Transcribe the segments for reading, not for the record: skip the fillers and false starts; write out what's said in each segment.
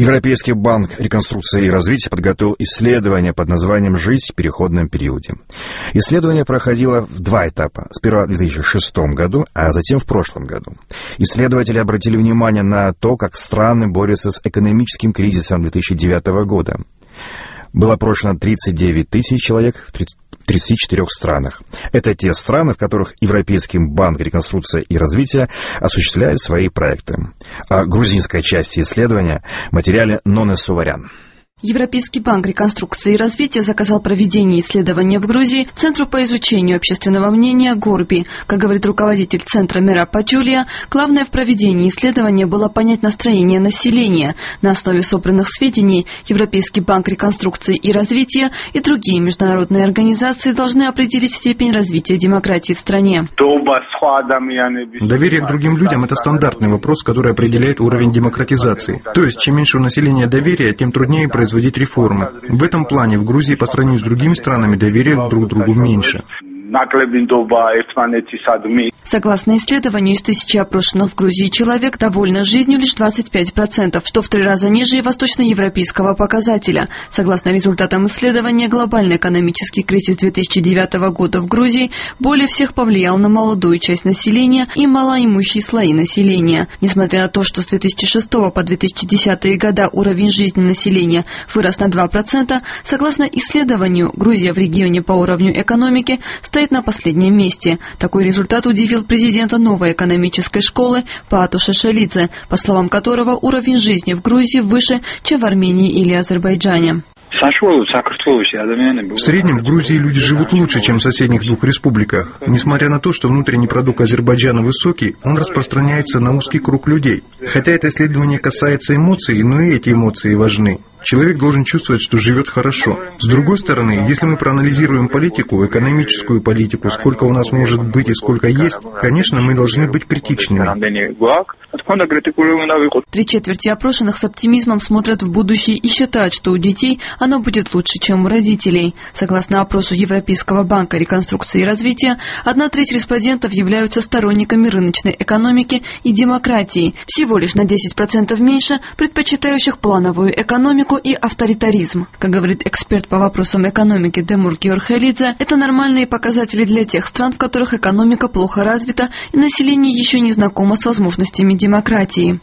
Европейский банк реконструкции и развития подготовил исследование под названием «Жизнь в переходном периоде». Исследование проходило в два этапа. Сперва в 2006 году, а затем в прошлом году. Исследователи обратили внимание на то, как страны борются с экономическим кризисом 2009 года. Было опрошено 39 тысяч человек в 34 странах. Это те страны, в которых Европейский банк реконструкции и развития осуществляет свои проекты. О грузинской части исследования в материале Ноны Суварян. Европейский банк реконструкции и развития заказал проведение исследования в Грузии Центру по изучению общественного мнения «Горби». Как говорит руководитель Центра Мера Пачулия, главное в проведении исследования было понять настроение населения. На основе собранных сведений Европейский банк реконструкции и развития и другие международные организации должны определить степень развития демократии в стране. Доверие к другим людям – это стандартный вопрос, который определяет уровень демократизации. То есть, чем меньше у населения доверия, тем труднее производить реформы. В этом плане в Грузии по сравнению с другими странами доверия друг к другу меньше. Согласно исследованию, из 1000 опрошенных в Грузии человек довольны жизнью лишь 25%, что в 3 раза ниже восточноевропейского показателя. Согласно результатам исследования, глобальный экономический кризис 2009 года в Грузии более всех повлиял на молодую часть населения и малоимущие слои населения. Несмотря на то, что с 2006 по 2010 года уровень жизни населения вырос на 2%, согласно исследованию, Грузия в регионе по уровню экономики стоит на последнем месте. Такой результат удивил президента новой экономической школы Паату Шешелидзе, по словам которого уровень жизни в Грузии выше, чем в Армении или Азербайджане. В среднем в Грузии люди живут лучше, чем в соседних 2 республиках. Несмотря на то, что внутренний продукт Азербайджана высокий, он распространяется на узкий круг людей. Хотя это исследование касается эмоций, но и эти эмоции важны. Человек должен чувствовать, что живет хорошо. С другой стороны, если мы проанализируем политику, экономическую политику, сколько у нас может быть и сколько есть, конечно, мы должны быть критичными. 3/4 опрошенных с оптимизмом смотрят в будущее и считают, что у детей оно будет лучше, чем у родителей. Согласно опросу Европейского банка реконструкции и развития, 1/3 респондентов являются сторонниками рыночной экономики и демократии. Всего лишь на 10% меньше предпочитающих плановую экономику и авторитаризм. Как говорит эксперт по вопросам экономики Демур Георхелидзе, это нормальные показатели для тех стран, в которых экономика плохо развита и население еще не знакомо с возможностями демократии.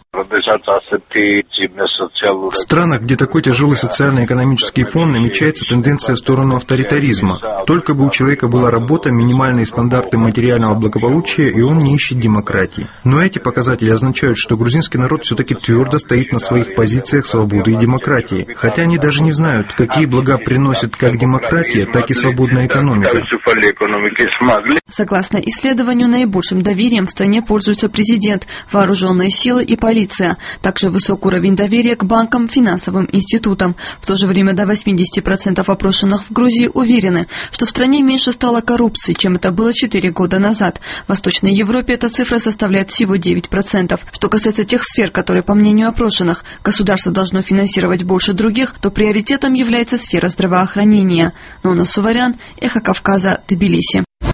В странах, где такой тяжелый социально-экономический фон, намечается тенденция в сторону авторитаризма. Только бы у человека была работа, минимальные стандарты материального благополучия, и он не ищет демократии. Но эти показатели означают, что грузинский народ все-таки твердо стоит на своих позициях свободы и демократии. Хотя они даже не знают, какие блага приносит как демократия, так и свободная экономика. Согласно исследованию, наибольшим доверием в стране пользуются президент, вооруженные силы и полиция. Также высок уровень доверия к банкам, финансовым институтам. В то же время до 80% опрошенных в Грузии уверены, что в стране меньше стало коррупции, чем это было 4 года назад. В Восточной Европе эта цифра составляет всего 9%. Что касается тех сфер, которые, по мнению опрошенных, государство должно финансировать больше других, то приоритетом является сфера здравоохранения. Нона Суварян, Эхо Кавказа, Тбилиси.